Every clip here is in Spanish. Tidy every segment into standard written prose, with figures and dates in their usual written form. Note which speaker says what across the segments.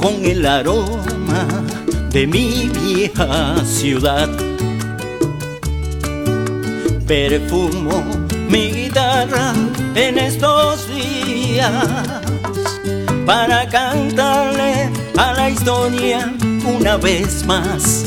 Speaker 1: con el aroma de mi vieja ciudad. Perfumo mi guitarra en estos días para cantarle a la historia una vez más,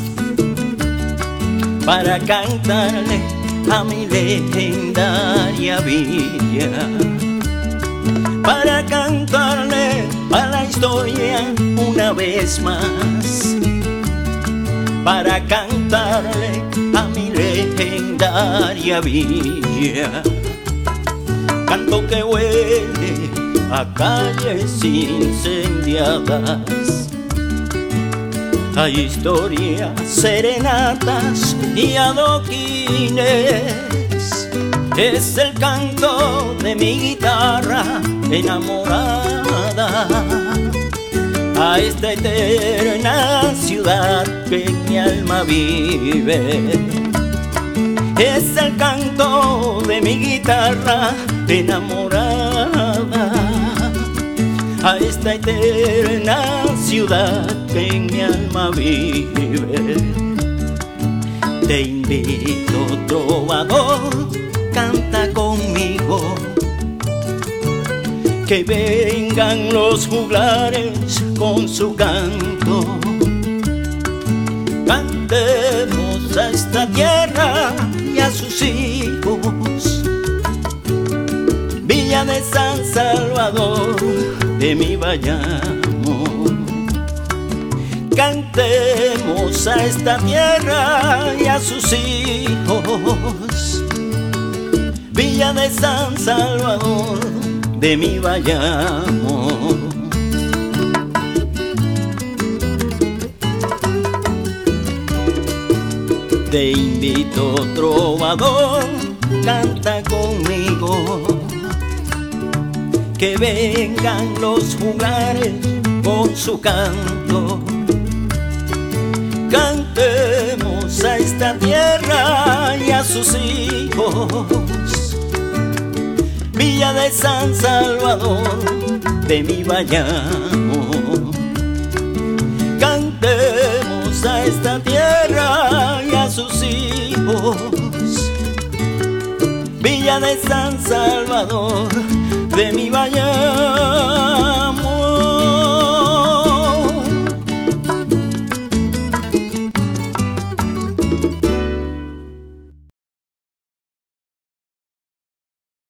Speaker 1: para cantarle a mi legendaria villa, para cantarle a la historia una vez más, para cantarle a mi legendaria villa. Canto que huele a calles incendiadas, a historias, serenatas y adoquines. Es el canto de mi guitarra enamorada a esta eterna ciudad que en mi alma vive. Es el canto de mi guitarra enamorada a esta eterna ciudad que en mi alma vive. Te invito, trovador, canta conmigo, que vengan los juglares con su canto. Cantemos a esta tierra y a sus hijos, Villa de San Salvador de mi Bayamo. Cantemos a esta tierra y a sus hijos, Villa de San Salvador de mi Bayamo. Te invito, trovador, canta conmigo, que vengan los juglares con su canto. Cantemos a esta tierra y a sus hijos, Villa de San Salvador de mi Bayamo. Cantemos a esta tierra y a sus hijos, Villa de San Salvador de mi Bayamo.